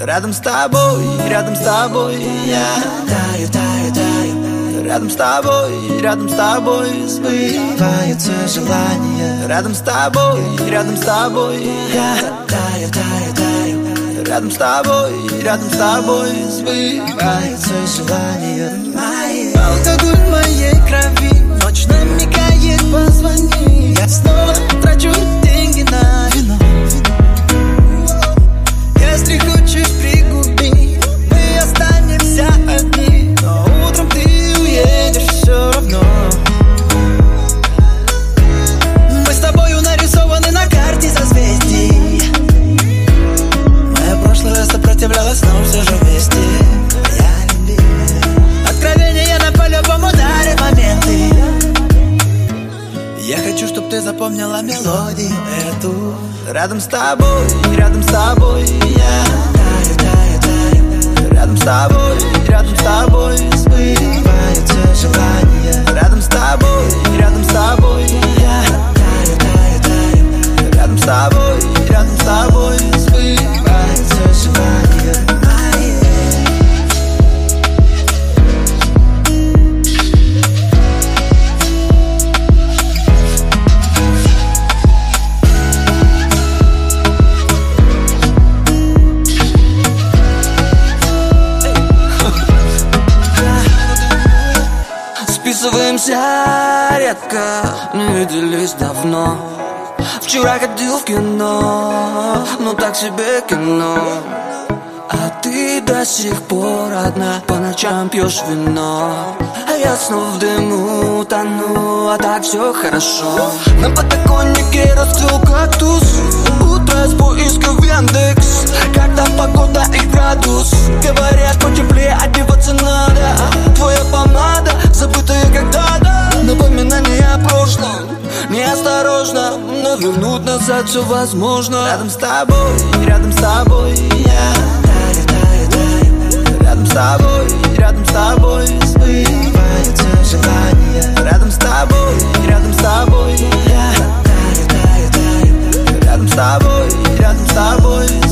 Рядом с тобой я таю, таю, таю. Рядом с тобой сбываются желания. Рядом с тобой я таю, таю, таю. Рядом с тобой сбываются желания мои. Алкоголь в моей крови, ночь намекает, позвони. Я снова трачу деньги на вино. Если хочешь, пригуби, мы останемся одни. Но утром ты уедешь все равно. Мы с тобою нарисованы на карте созвездий. Мое прошлое сопротивлялось, но все же вместе. Я любимая. Откровения на по-любому дарят моменты. Я хочу, чтоб ты запомнила мелодию эту. Рядом с тобой я таю, таю, таю. Рядом с тобой сбываются желания. Рядом с тобой я таю, таю, таю. Рядом с тобой сбываются желания мои. Списываемся редко, не виделись давно. Вчера ходил в кино, но так себе кино. А ты до сих пор одна, по ночам пьешь вино. А я снова в дыму тону, а так все хорошо. На подоконнике расцвел кактус. Утро с поисков Яндекс. Как там погода и градус. Говорят, потеплее одеваться надо. Твоя помада, забытая когда-то. Напоминание о прошлом. Неосторожно, но вернуть назад все возможно. Рядом с тобой я таю, таю, таю. Рядом с тобой сбываются желания. Рядом с тобой я таю, таю, таю. Рядом с тобой